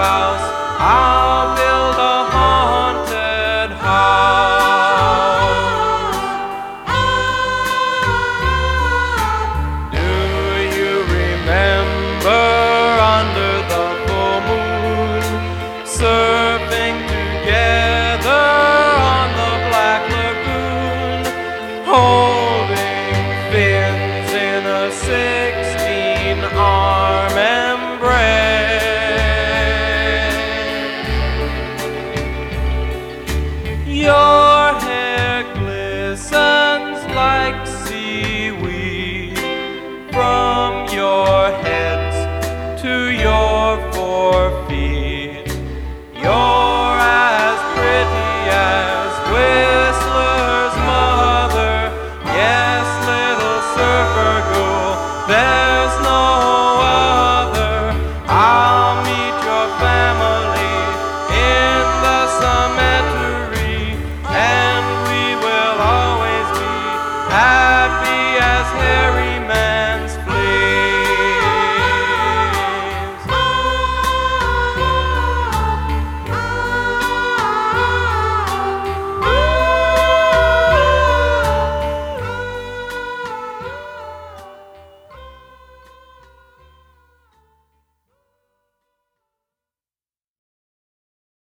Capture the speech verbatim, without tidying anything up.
house. I'll build a haunted house. Do you remember under the full moon, surfing together on the Black Lagoon, holding fins in a sixteen-arm embrace? Your hair glistens like